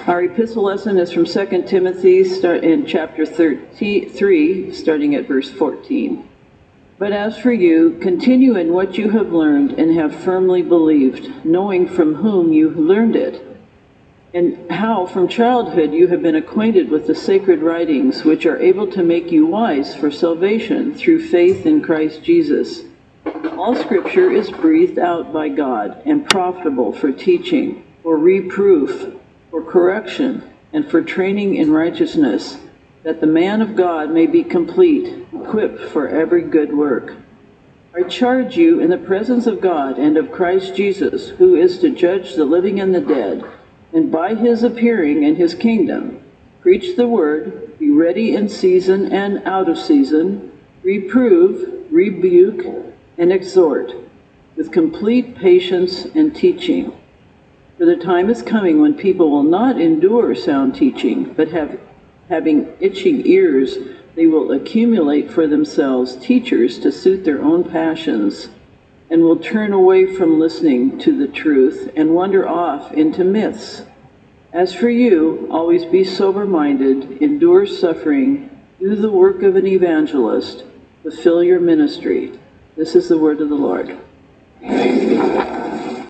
Our epistle lesson is from 2 Timothy in chapter 3, starting at verse 14. But as for you, continue in what you have learned and have firmly believed, knowing from whom you learned it, and how from childhood you have been acquainted with the sacred writings, which are able to make you wise for salvation through faith in Christ Jesus. All Scripture is breathed out by God and profitable for teaching, for reproof, for correction, and for training in righteousness, that the man of God may be complete, equipped for every good work. I charge you in the presence of God and of Christ Jesus, who is to judge the living and the dead, and by his appearing in his kingdom, preach the word, be ready in season and out of season, reprove, rebuke, and exhort, with complete patience and teaching. For the time is coming when people will not endure sound teaching, but having itching ears, they will accumulate for themselves teachers to suit their own passions, and will turn away from listening to the truth and wander off into myths. As for you, always be sober-minded, endure suffering, do the work of an evangelist, fulfill your ministry. This is the word of the Lord.